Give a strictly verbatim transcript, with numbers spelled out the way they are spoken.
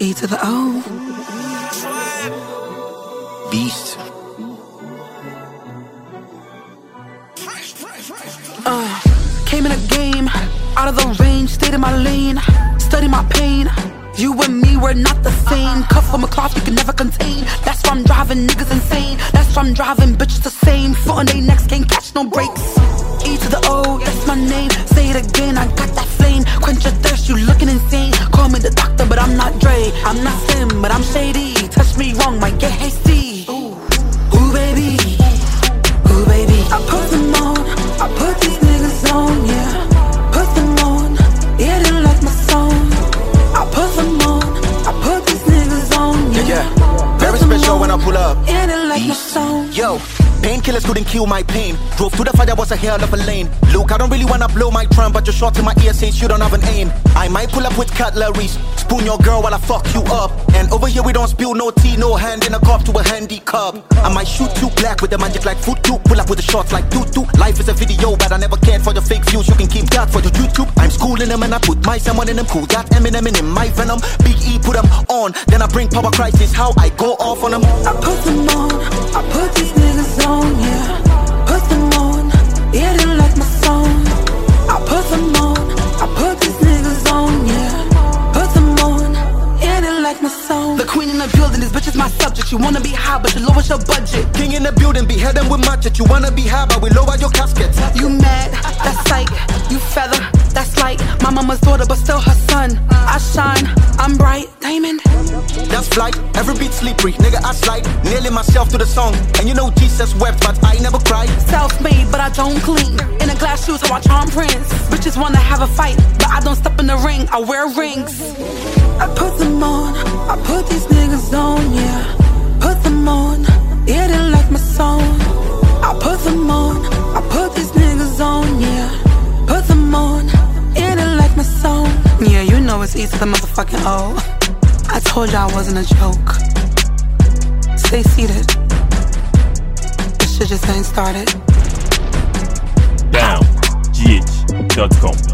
E to the O. Beast. Uh, came in a game, out of the range, stayed in my lane, study my pain. You and me, we're not the same. Cuff from a cloth you can never contain. That's why I'm driving niggas insane. That's why I'm driving bitches the same. Foot on they necks, can't catch no breaks. E to the O, that's my name. Say it again, I got that flame. Quench your thirst, you looking insane. Call me the doctor, but I'm not Dre. I'm not Slim, but I'm shady. Touch me wrong, might get hasty. Ooh, ooh baby, ooh baby. I put them on, I put these niggas on, yeah. Put them on, yeah, they like my song. I put them on, I put these niggas on, yeah. Yeah, yeah. Very special when I pull up. Yeah, they like my song. Yo, painkillers couldn't kill my pain. Drove through the fire, was a hell of a lane. Luke, I don't really wanna blow my drum, but your shot in my ear says you don't have an aim. I might pull up with cutleries, spoon your girl while I fuck you up. And over here we don't spill no tea, no hand in a cup to a handy cup. I might shoot you black with the magic like foot too. Pull up with the shots like doo doo. Life is a video, but I never cared for your fake views. You can keep that for your YouTube. I'm schooling them and I put my someone in them cool. Got Eminem in my venom. Big E put them on, then I bring power crisis. How I go off on them. I put them on, I put these niggas on, yeah. Put them on, yeah, they like my song. I put them on, I put these niggas on, yeah. Put them on, yeah, they like my song. The queen in the building, this bitch is my subject. You wanna be high, but you lower your budget. King in the building, be heading with matchet. You wanna be high, but we lower your casket. You mad, that's psych. You feather, that's like my mama's daughter, but still her son. I shine, I'm bright, diamond. That's flight, every beat slippery, nigga I slide. Nailing myself to the song, and you know Jesus wept, but I never cried. Self-made, but I don't clean. In a glass shoes, how I charm Prince. Bitches wanna have a fight, but I don't step in the ring, I wear rings. I put them on, I put these niggas on, yeah. Put them on, yeah, they like my song. I put them on, I put these niggas on, yeah. Put them on, yeah, they like my song. Yeah, you know it's E to the motherfucking O. I told you I wasn't a joke. Stay seated. This shit just ain't started. down g h dot com